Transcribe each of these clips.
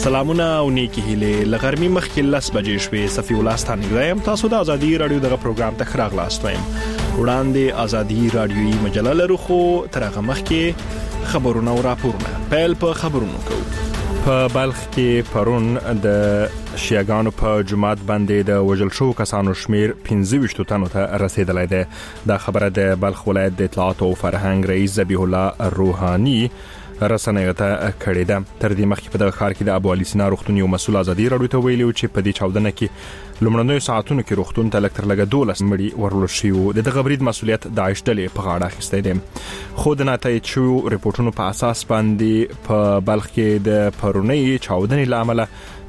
سلامونه او نیکی هیله لغرمي مخکې 10 بجې شوې صفي ولستان غوایم تاسو د ازادي رادیو دغه پروګرام ته خراغلاست وایم وړاندې ازادي رادیوي مجله لرو خو ترغه مخکې خبرونه او راپورونه پیل په خبرونو کوو په بلخ کې پرون د شیعاګانو په جماعت باندې د وژل شو کسانو شمیر 25 تنو ته رسیدلی دی دا خبره د بلخ ولایت د اطلاعات او فرهنګ رئیس ذبیح الله روحانی رسنیو ته کړی ده تر دې مخکې په دغه ښار کې د ابو علي سینا روغتون یو مسؤل ازادي رادیو ته ویلي چې په دې چاودنه کې لومړنیو ساعتونو کې روغتون ته لکتر لګه 12 مړي ورول شي او د دغه برید مسؤلیت داعش ډلې په غاړه اخیستی دی خو د ناتایید شویو ریپورتونو په اساس باندې په بلخ کې د پرونی چاودنې لامل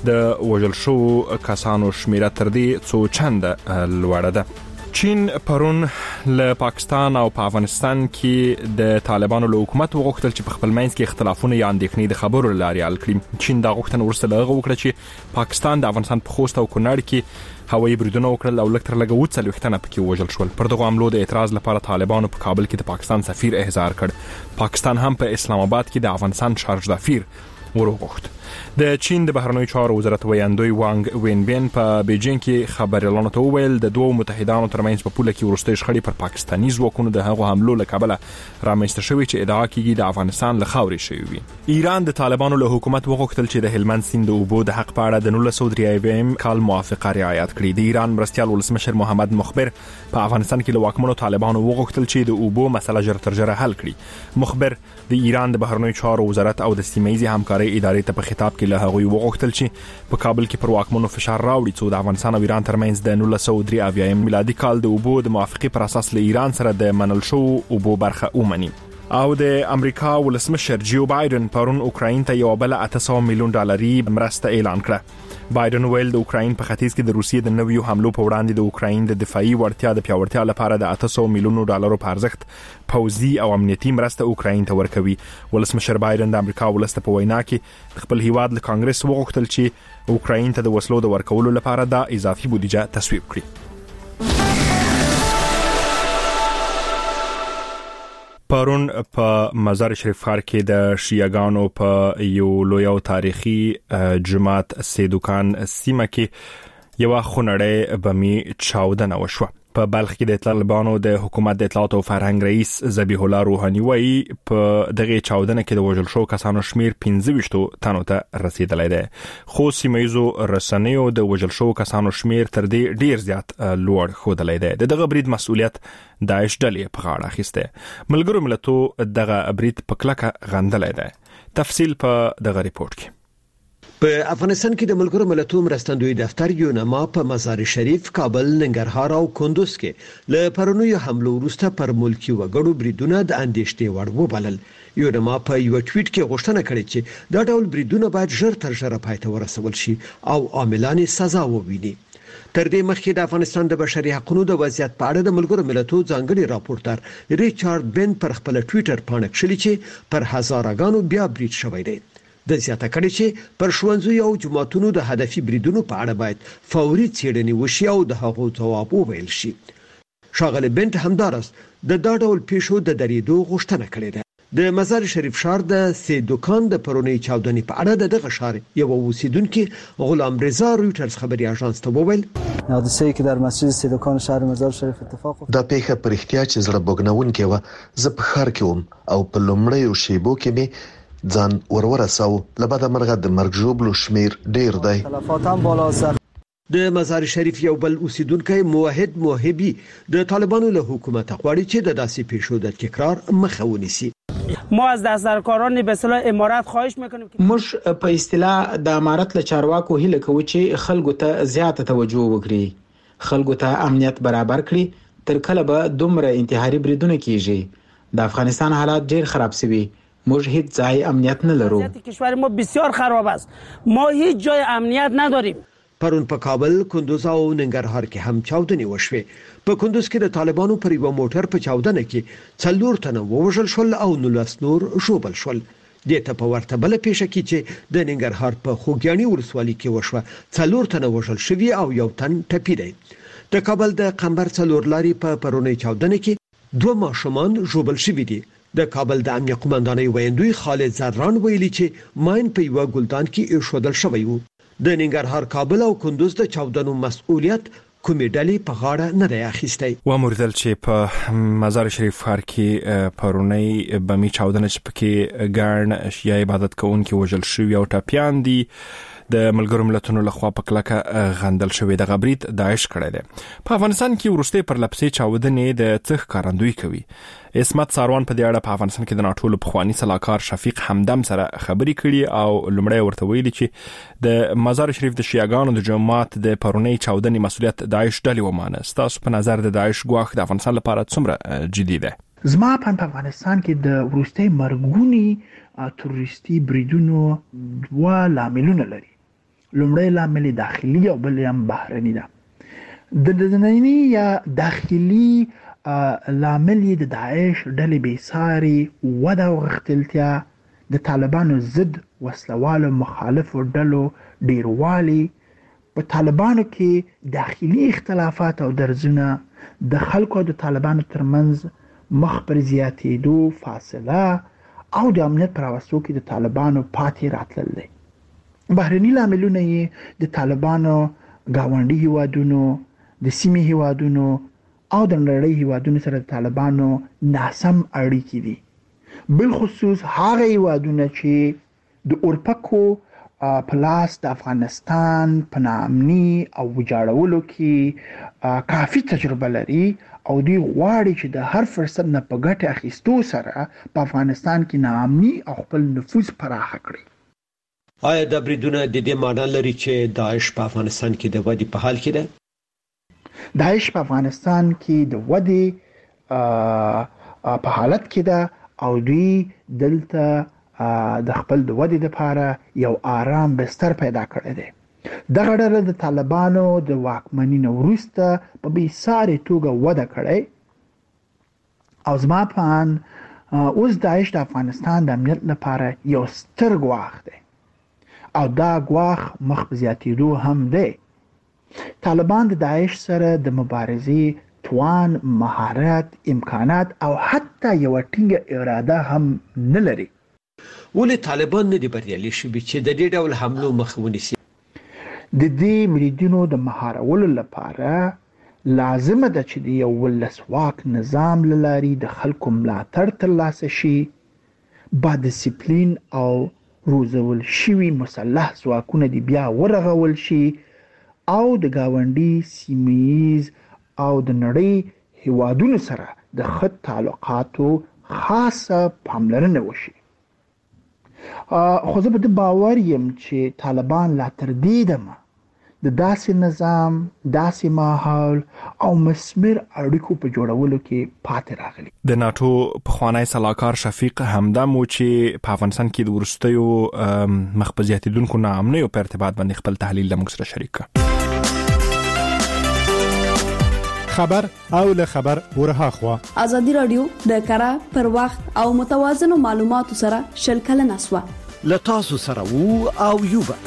د وژل شو کسانو شمیره تر دې څو چنده لوړه ده چین پرون له پاکستان او په افغانستان کې د طالبانو له حکومت وغوښتل چې په خپل منځ کې اختلافونه یا اندېښنې د خبرو لارې حل کړي چین دا غوښتنه ورسره لغوه وکړه چې پاکستان د افغانستان په خوست او کونړ کې هوایي بریدونه وکړل او لکتر لګه 40 پکې وژل شول پر دغه حملو د اعتراض لپاره طالبانو په کابل کې د پاکستان سفیر احضار کړ پاکستان هم په اسلام آباد کې د افغانستان شارج دافیر وروغوښت د چین د بهرنیو چارو وزارت ویاندوی وانګ وینبین په بیجینګ کې خبريالانو ته وویل د دوه متحدانو ترمنځ په پوله کې ورستۍ شخړې پر پاکستاني ځواکونو د هغو حملو له کبله رامنځته شوې چې ادعا کیږي د افغانستان له خاورې شوی وي ایران د طالبانو له حکومت وغوښتل چې د هلمند سیند د اوبو د حق په اړه د 1993 کال موافقه رعایت کړي د ایران مرستیال ولسمشر محمد مخبر په افغانستان کې له واکمنو طالبانو وغوښتل چې د اوبو مسله ژر تر ژره حل کړي مخبر د ایران د بهرنیو چارو وزارت او د سیمه‌ایزي همکارۍ ادارې ته په خطاب کې له هغوی وغوښتل چې په کابل کې پر واکمنو فشار راوړي چې د افغانستان او ایران ترمنځ د 1993 میلادي کال د اوبو د موافقې پر اساس له ایران سره د منل شو اوبو برخه ومني او د امریکا ولسمشر جو بایدن پرون اوکراین ته یو بل $800 میلیون مرسته اعلان کړه بایدن ویل د اوکراین په ختیځ کې د روسیې د نویو حملو په وړاندې د اوکراین د دفاعي وړتیا د پیاوړتیا لپاره د $800 میلیون په ارزښت پوځي او امنیتي مرسته اوکراین ته ورکوي ولسمشر بایدن د امریکا ولسمشر په وینا کې خپل هیواد له کانګرس وغوښتل چې اوکراین ته د وسلو د ورکولو لپاره د اضافي بودیجه تصویب کړي پرون په مزار شریف ښار کې د شیعاګانو په یو لوی او تاریخي جماعت سیدوکان سیمه کې یو خونړی بمي چاودنه وشوه په بلخ کې د طالبانو د حکومت د اطلاعات او فرهنګ رئیس ذبیح الله روحانی وایي په دغه چاودنه کې د وژل شو کسانو شمیر 25 تنو ته رسیدلی دی خو سیمه‌ایزو رسنیو د وژل شو کسانو شمیر تر دې ډیر زیات لوړ ښودلی دی دغه برید مسؤلیت داعش ډلې په غاړه اخیسته ملګرو ملتو دغه برید په کلکه غندلی دی تفصیل په دغه ریپورت کې په افغانستان کې د ملګرو ملتونو مرستندوی دفتر یونما په مزار شریف، کابل، ننګرهار او کندوز کې له پرونیو حملو وروسته پر ملکی وګړو بریدونه د اندېښنې وړ وبلل. یونما په یو ټویټ کې غوښتنه کړې چې دا ډول بریدونه باید ژر تر ژره پای ته ورسول شي او عاملان سزا وویني. تر دې مخکې د افغانستان د بشري حقوقو د وضعیت په اړه د ملګرو ملتونو ځانګړي راپورټر ریچارډ بن پر خپل ټویټر باندې کړی چې پر هزارګانو بیا برید شوی دی. د زیاته کړي چې پر ښوونځیو او جماعتونو د هدفي بریدونو په اړه باید فوري څېړنې وشي او د هغو ځواب وویل شي. ښاغلی بنت همدارس د دا ډول پیښو د درېدو غوښتنه کړې ده. د مزار شریف ښار د سیدوکان د پرونی چاودنې په اړه دغه ښار یو اوسیدونکو غلام رضا رویټرز خبري اژانس ته وویل حادثه‌ای که در مسجد سیدوکان شهر مزار شریف اتفاق افتاد. دا پیښه پر احتیاج زړه بوګنونکې و. زه په ښار کې وم او په لومړیو شیبو کې مې ځان ورورساو لبدا مرغه د مرګ ژوبلو شمیر ډیر دی. تلفات هم بالا سر. د مزار شریف یو بل اوسیدونکو موحد موهبي د طالبانو له حکومت غواړي چې د داسې پیښو د تکرار مخه ونیسي. ما از دسترکاران به اصطلاح امارات خواهش میکنیم که موږ په اصطلاح د امارات له چارواکو هیله کوو چې خلکو ته زیاته توجه وکړي، خلکو ته امنیت برابر کړي. تر کله به دومره انتحاري بریدونه کیږي؟ د افغانستان حالات ډیر خراب شوي. موږ هیڅ ځای امنیت نه لرو. کشور ما بسیار خراب است. ما هیچ جای امنیت نداریم. پرون په کابل، کندوز او ننګرهار کې هم چاودنې وشوې. په کندوز کې د طالبانو پر یو موټر په چاودنه کې 4 تنه ووژل شول او 19 نور ژوبل شول. د ته په ورته بل پیښه کې چې د ننګرهار په خوګیاڼي ولسوالۍ کې وشوه 4 تنه وژل شوي او یو تن ټپي دی. د کابل د قمبر 4 لاري په پرونی چاودنه کې 2 ماشومان ژوبل شوي دي. د کابل د امنیه قومندانۍ ویندوی خالد زران ویلي چې ماین په یو ګلدان کې ایښودل شوی وو. د ننګرهار، کابل او کندوز د چاودنو مسؤلیت کومې ډلې په غاړه نه دی اخیستی. واموردل چې په مزار شریف ښار کې پرونی بمی چاودنه چې پکې ګڼ شیعه عبادت کوونکي وژل شوي او ټاپیان دي د ملګرو ملتونو لخوا په کلکه غندل شوی د غبرید داعش کړی دی. په افغانستان کې ورسته پر لپسې چاودنې د څخ کارندوی کوي. اسمت ساروان په دې اړه په افغانستان کې د ناټو پخوانی سلاکار شفیق حمدم سره خبرې کړي او لمړی ورته ویلي چې د مزار شریف د شیعاګانو د جماعت د پرونی چاودنې مسؤلیت داعش ډلې ومانه. تاسو په نظر د داعش ګواښ د افغانستان لپاره څومره جدي ده؟ زما په افغانستان کې د ورسته مرګونی تروریستي بریدونو دوه لاملونه لري. لومړی لامل داخلي او بل هم بهرني ده. د دنني یا داخلي لامل د داعش ډلې بیساري وده او غښتلتیا، د طالبانو ضد وسلوالو مخالفو ډلو ډیروالی، په طالبانو کې داخلي اختلافات او درزونه، د خلکو د طالبانو ترمنځ مخ پر زیاتېدو فاصله او د امنیت پر واسطو کې د طالبانو پاتې راتلل دي. بهرني لاملونه یې د طالبانو گاونډي هیوادونو، د سیمې هیوادونو او د نړۍ هیوادونو سره د طالبانو ناسم اړیکې دي. بل خصوص هغه هیوادونه چې د اورپکو په لاس د افغانستان په ناامني او ویجاړولو کې کافي تجربه لري او دوی غواړي چې د هر فرصت نه په ګټه اخیستو سره په افغانستان کې ناامني او خپل نفوذ پراخ کړي. آیا د بریدونه د دې معنی لري چې داعش په افغانستان کې د ودې په حال کې ده؟ داعش په افغانستان کې د ودې په حالت کې ده او دوی دلته د خپل د ودې لپاره یو آرام بستر پیدا کړی دی. دغه ډله د طالبانو د واکمنۍ وروسته په بېساري توګه وده کړی او زما په اند اوس داعش د افغانستان د امنیت لپاره یو ستر ګواښ دی او دا ګواښ مخ په زیاتېدو هم دی. طالبان د داعش سره د مبارزې توان، مهارت، امکانات او حتی یو ټینګه اراده هم نه لري. ولې طالبان نه دي بریالي شوي چې د دې ډول حملو مخه ونیسي؟ د دې بریدونو د مهارولو لپاره لازمه ده چې د یو ولسواک نظام له لارې د خلکو ملاتړ ترلاسه شي، با ډیسپلین او روزول شوي مسلح ځواکونه دي بیا ورغول شي او د گاونډي، سیمه‌ییز او د نړۍ هیوادونو سره د ښه تعلقاتو خاصه پاملرنه وشي. خو زه په دې باور یم چې طالبان لا تر دې دمه د داسې نظام، داسې ماحول او مسمر اړیکو په جوړولو کې پاتې راغلي. د ناټو پخوانی سلاکار شفیق حمدم چې په افغانستان کې د ورستیو مخ په زیاتېدونکو ناامنیو په ارتباط باندې خپل تحلیل له موږ سره شریک کړ. خبر او له خبر ورها خوا ازادي رادیو د کره پر وخت او متوازن معلوماتو سره شلکل نسوه لتاسو سره وو او یوبا.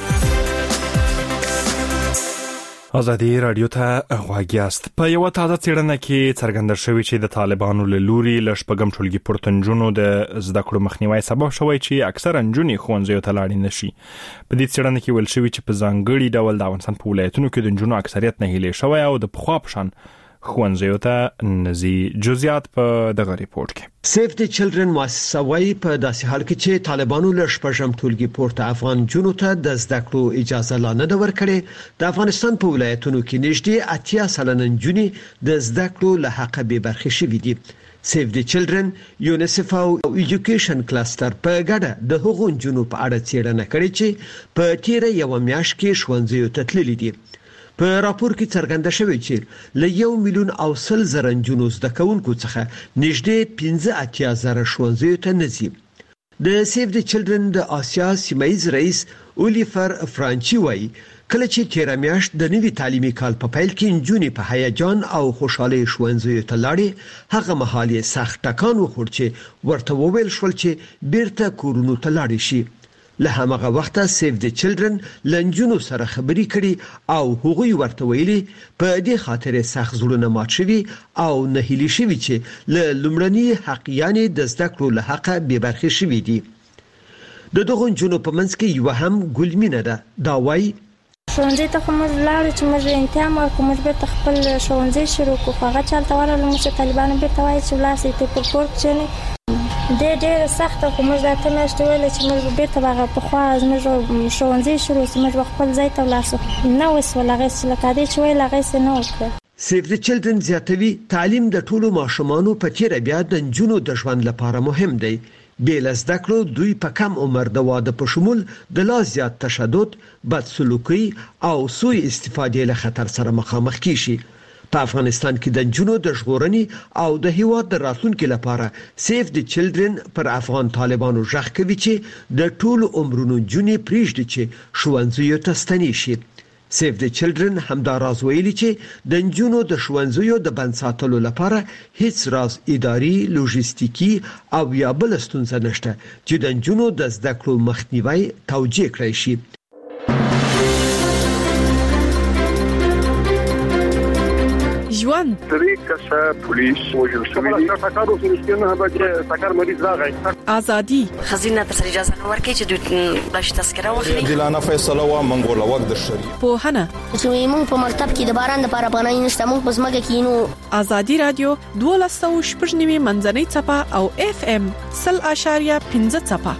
ازادي رادیو ته غواګیاست. په یو تازه څېړنه کې څرګنده شوی چې د طالبانو له لوري له شپږم ټولګي پورتنجونو د زده کړو مخنیوي سبب شوی چې اکثر نجونې ښوونځیو ته لاړې نشي. په دې څېړنه کې ویل شوی چې په ځانګړي ډول د افغانستان په ولایتونو کې د نجونو اکثریت نه هیلې شوی او د پخوا په شان ښوونځیو ته نزي. جزئیات په دغه ریپورت کې. سیف دی چلډرن مؤسسه وايي په داسې حال کې چې طالبانو له شپږم ټولګي پورته افغان جنونو ته د زده کړو اجازه لا نه ورکړې، د افغانستان په ولایتونو کې نږدې 80% نجونې د زده کړو له حق به برخې شوې دي. سیف دی چلډرن، یونیسف او ایجوکیشن کلستر په ګډه د هغو نجونو په اړه څېړنه کړې چې په تیره یو میاشت کې ښوونځیو ته تللي دي. په راپور کې څرګنده شوی چې له 1 میلیون او 100,000 نجونو زده کوونکو څخه نږدې 15,000 ښوونځیو ته نه ځي. د سیف دی چلډرن د آسیا سیمایز رئیس اولیفر فرانچي وایي کله چې تیر میاشت د نوي تعلیمي کال په پیل کې نجونې په هیجان او خوشحالۍ ښوونځیو ته لاړې، هغه مهال یې سخت ټکان وخوړ چې ورته وویل شول چې بیرته کورونو ته لاړې شي. له هغه وخته سیف د چلډرن لنجونو سره خبري کړي او هغوی ورته ویلي په دې خاطر سخت زړونه مات شوي او نه هلي شوي چې له لومړني حق یعنی د زده کړو له حق به برخې شوي دي. د دغه جنو په منځ کې یو هم ګلمینه ده. دا وایي ښوونځي ته خو موږ لاړو چې موږ امتحان ورکړو، موږ بیرته خپل ښوونځي شروع کړو، خو هغه چالته ورغلو موږ چې طالبانو بیرته وایي چې ولاړ ته په کور کښېنئ. ډېره سخته خو موږ دا اته میاشتې ویله چې موږ بیرته به هغه پخوا زموږ ښوونځي شروع شي، موږ به خپل ځای ته ولاړ شو. نه وسول هغې چې لکه دې چې ویل هغې نه وکړه. سیف د چلډرن زیاتوي تعلیم د ټولو ماشومانو په تیره بیا د نجونو د ژوند لپاره مهم دی. بیل زده کړو دوی په کم عمر د واده په شمول د لا زیات تشدد، بد سلوکي او سوء استفادې له خطر سره مخامخ کیشي. په افغانستان کې د نجونو د ژغورنې او د هیواد د راتلونکي لپاره سیف د چلډرن پر افغان طالبانو ژغ کوي چې د ټولو عمرونو نجونې پریږدي چې ښوونځیو ته ستنې شي. سیف د چلډرن همدا راز ویلي چې د نجونو د ښوونځیو د بند ساتلو لپاره هیڅ راز اداري، لوژستیکي او یا بل ستونزه نشته چې د نجونو د زده کړو مخنیوي توجیه کړی شي. ژوند طریقه پولیس وجل شوی دی سکارو سنسکنه به سکار مریض راغی. ازادي خزینه تر اجازه نه ورکړي چې دوی بلش تذکره واخلي. دلانه فیصله و منګول وخت د شریعت پوهنه چې موږ په مکتب کې د باران لپاره پناه نشته، موږ په ځمکه کې نو. ازادي رادیو 12.9 منځنۍ چپه او FM 0.5 چپه.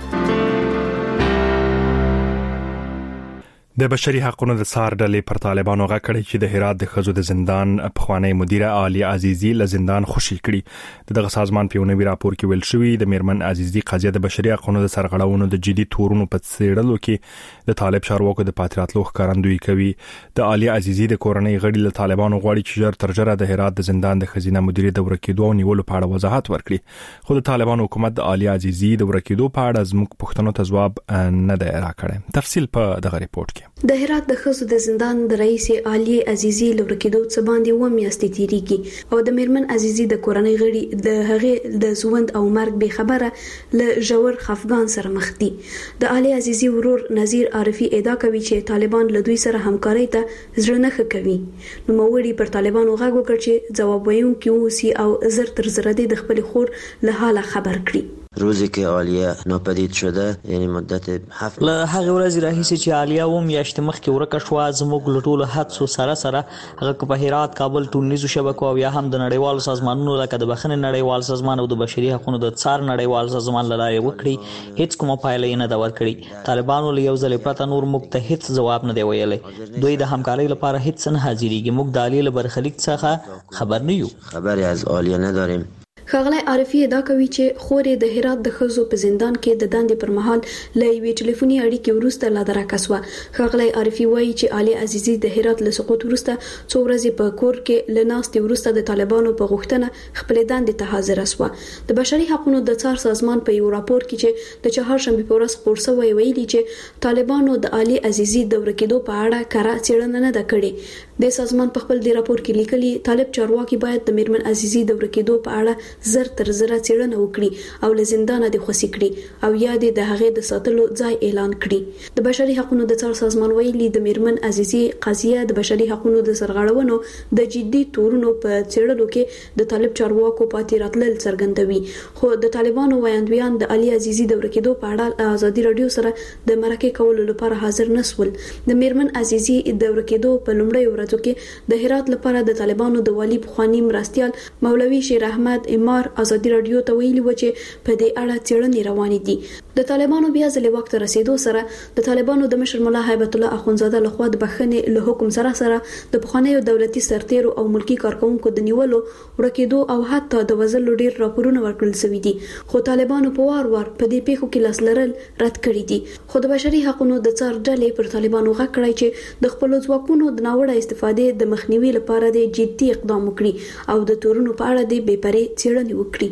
د بشري حقوقو د څار ډلې پر طالبانو غږ کړی چې د هرات د خزو د زندان پخوانی مدیره عالی عزیزی له زندان خوشي کړي. دغه سازمان په نوې راپور کې ویل شوی د میرمن عزیزی قضیه د بشري حقوقو د سرغړونو د جدي تورونو په څېړلو کې د طالب چارواکو د پاتراتلو ښکارندویي کوي. د عالی عزیزی د کورنۍ غړي له طالبانو غواړي چې ژر تر ژره د هرات د زندان د خزینه مدیره د ورکېدو او نیولو په اړه وضاحت ورکړي. خو د طالبانو حکومت د عالی عزیزی د ورکېدو په اړه زموږ پوښتنو ته ځواب نه دی راکړی. تفصیل په دغه ریپورت کې. د هرات د خزو د زندان د رئیس عالی عزیزی لورکېدو څه باندې و میاشتې تیریږي او د میرمن عزیزی د کورنۍ غړي د هغه د ژوند او مرګ به خبره له ژور خفګان سره مخ دي. د عالی عزیزی ورور نذیر عارفی ادعا کوي چې طالبان له دوی سره همکاري ته زړه نه کوي. نو موړي پر طالبانو غږ وکړ چې ځواب ویونکي اوسي او زر تر زر د خپل خور له حاله خبر کړي. روزی که عالیه ناپدید شده یعنی مدت 7 له هغه ورځې راهیسې چې عالیه و میاشتې مخکې ورکه شوه زموږ له ټولو حدسو سره هغه په هرات، کابل، ټولنیزو شبکو او یا هم د نړیوالو سازمانونو لکه د بخښنې نړیوال سازمان او د بشري حقوقو د څار نړیوال سازمان له لارې وکړي، هیڅ کومه پایله یې نه ده ورکړې. طالبانو له یو ځل پرته نور موږ ته هیڅ ځواب نه دی ویلی. دوی د همکارۍ لپاره هیڅ نه حاضرېږي. موږ د عالیه له برخلیک څخه خبر نه یو. خبری از عالیه نداریم. ښاغلی عارفی ادعا کوي چې خورې د هرات د خزو په زندان کې د دندې پر مهال له یوې ټلیفوني اړیکې وروسته لا درکه شوه. ښاغلی عارفی وایي چې عالی عزیزی د هرات له سقوط وروسته څو ورځې په کور کې له ناستې وروسته د طالبانو په غوښتنه خپلې دندې ته حاضره شوه. د بشري حقوقو د څار سازمان په یو راپور کې چې د چهارشنبې په ورځ خپور شوی ویلي چې طالبانو د عالی عزیزی د ورکېدو په اړه کره څېړنه نه ده کړې. د سازمان په خپل دی راپور کې لیکلي طالب چارواکي باید د میرمن عزیزی د ورکېدو په اړه زر تر زر څېړنه وکړي او له زندانه د خوشي کړي او یا د هغې د ساتلو ځای اعلان کړي. د بشري حقوقو د څار سازمان ویلي د میرمن عزیزی قضیه د بشري حقوقو د سرغړونو د جدي تورونو په څېړلو کې د طالب چارواکو پاتې راتلل څرګندوي. خو د طالبانو ویاندویان د علی عزیزی د ورکېدو په اړه ازادي رادیو سره د مرکه کولو لپاره حاضر نسول. د میرمن عزیزی د ورکېدو په لومړۍ ورځو کې د هرات لپاره د طالبانو د والی بخوانی مرستيال مولوي شیر احمد امار ازادي رادیو ته ویلي و چې په دې اړه څېړنې روانې دي. د طالبانو بیا ځلې وخت رسیدو سره د طالبانو د مشر مولا هیبت الله اخونزاده لخوا د بخښنې له حکم سره د پخوانیو دولتي سرتیرو او ملکی کارکونکو د نیولو، ورکېدو او حتی د وژلو ډیر راپورونه ورکړل شوي دي. خو طالبانو په وار وار په دې پیښو کې لاس لرل رد کړي دي. خو د بشري حقوقو د څار ډلې پر طالبانو غږ کړی چې د خپل ځواکونو د ناوړه استفادې د مخنیوي لپاره د جدي اقدام وکړي او د تورونو په اړه د بې پرې څېړنې وکړي.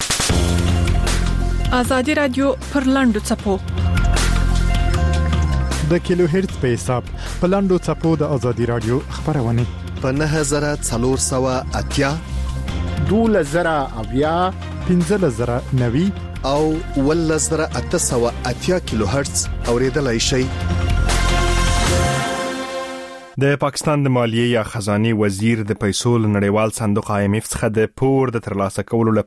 ازادي رادیو پر لاندو چپو د کیلو هرتز په حساب په لاندو چپو د ازادي رادیو خبرونه په 9480 12090 15090 او 11880 کیلو هرتز اوریدلای شئ. د پاکستان د مالیې یا خزانه وزیر د پیسو نړیوال صندوق IMF څخه د پور د ترلاسه کولو